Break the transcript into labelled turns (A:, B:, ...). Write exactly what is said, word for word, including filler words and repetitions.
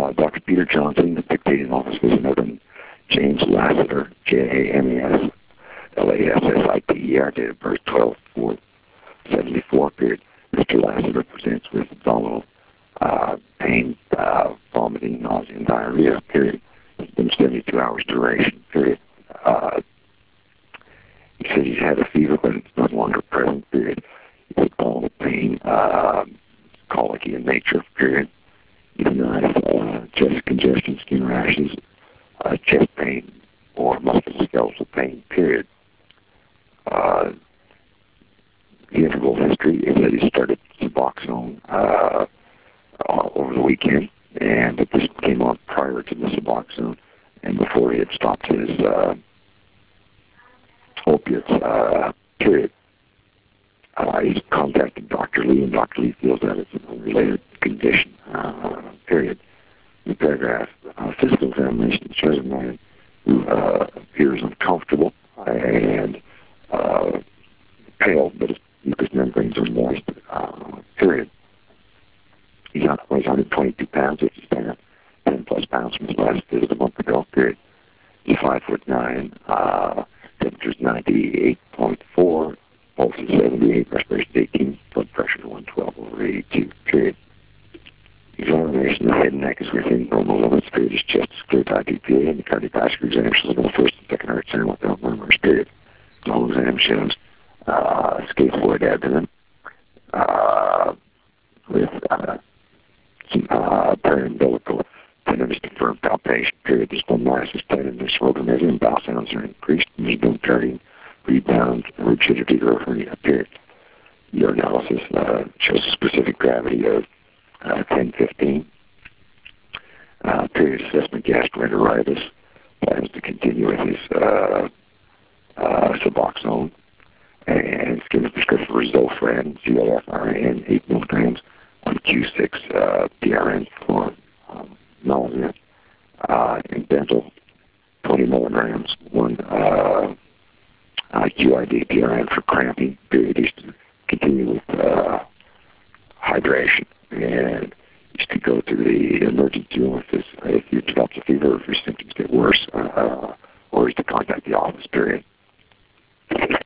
A: Uh, Doctor Peter Johnson, the dictating office was another James Lassiter, J A M E S, L A S S I T E R, date of birth twelve four seventy-four, period. Mister Lassiter presents with abdominal uh, pain, uh, vomiting, nausea, and diarrhea, period. It's been seventy-two hours duration, period. Uh, he says he's had a fever, but it's no longer present, period. He's abdominal pain, uh, colicky in nature, period. Even uh, chest congestion, skin rashes, uh, chest pain, or musculoskeletal pain, period. Uh, the interval history is that he started Suboxone uh, over the weekend, and that this came on prior to the Suboxone and before he had stopped his uh, opiates, uh, period. Uh, he's contacted Doctor Lee, and Doctor Lee feels that it's an unrelated condition, uh, period. In the paragraph, uh, physical examination shows a man who uh, appears uncomfortable and uh, pale, but his mucous membranes are moist, uh, period. He's on, weighs one hundred twenty-two pounds, which is ten, ten plus pounds from his last visit a month ago, period. He's five foot nine, uh, temperature's ninety-eight point four, pulse is seventy-eight, respiration eighteen, blood pressure one twelve over eighty-two, period. Examination of the head and neck is within normal limits, period. His chest is clear to I P P A, and the cardiovascular exam shows the first and second heart center without murmurs, period. The whole exam shows uh, scaphoid abdomen uh, with uh, some uh, periumbilical tenderness to firm palpation, period. There's no masses, tenderness, organism, bowel sounds are increased, there's no carrying, rebound, rigidity, or hernia, period. Your analysis uh, shows a specific gravity of uh, ten fifteen. Uh, period assessment, gastroenteritis, plans to continue with his uh, uh, Suboxone, and it's given a prescription for Zofran, Z L F R A N, eight milligrams, one Q six uh, P R N for um, nausea, uh, and dental, twenty milligrams, one uh, uh, Q I D P R N for cramping, period. He's to continue with uh, hydration, and he's to go to the emergency room if, this, if he develops a fever, if his symptoms get worse, uh, or he's to contact the office, period.